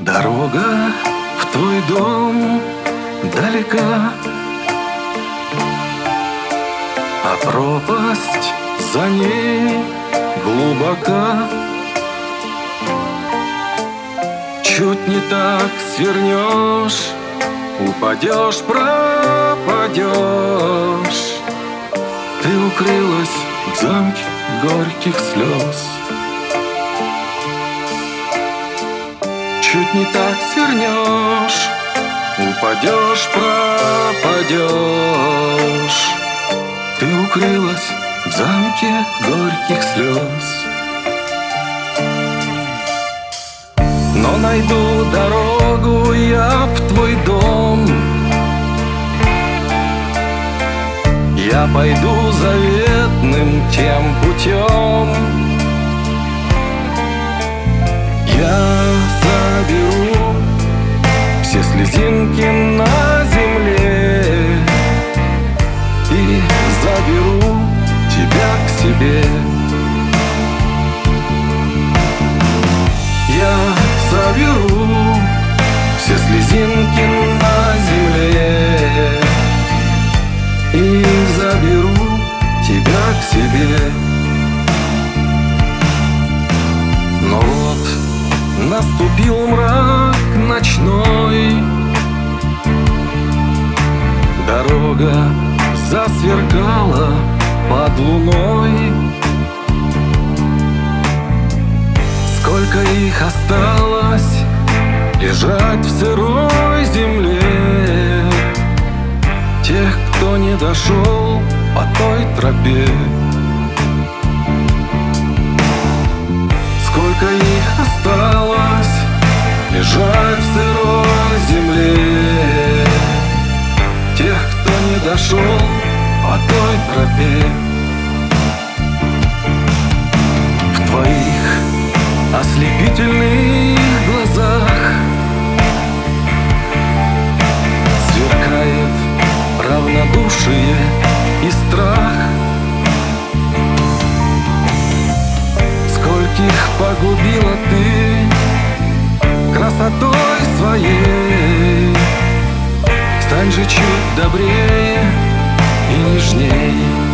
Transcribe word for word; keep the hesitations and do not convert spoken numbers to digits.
Дорога в твой дом далека, а пропасть за ней глубока. Чуть не так свернешь, упадешь, пропадешь. Ты укрылась в замке горьких слез. Чуть не так свернешь, упадешь, пропадешь. Ты укрылась в замке горьких слез. Но найду дорогу я в твой дом. Я пойду заветным тем путем. Я заберу все слезинки на земле и заберу тебя к себе. Я заберу все слезинки на земле и заберу тебя к себе. Но вот наступил мрак ночной, дорога засверкала под луной. Сколько их осталось лежать в сырой земле, тех, кто не дошел по той тропе. Сколько их осталось лежать в сырой земле, тех, кто не дошел по той тропе. В твоих ослепительных глазах сверкает равнодушие и страх. Скольких погубила ты красотой своей. Стань же чуть добрее и нежней.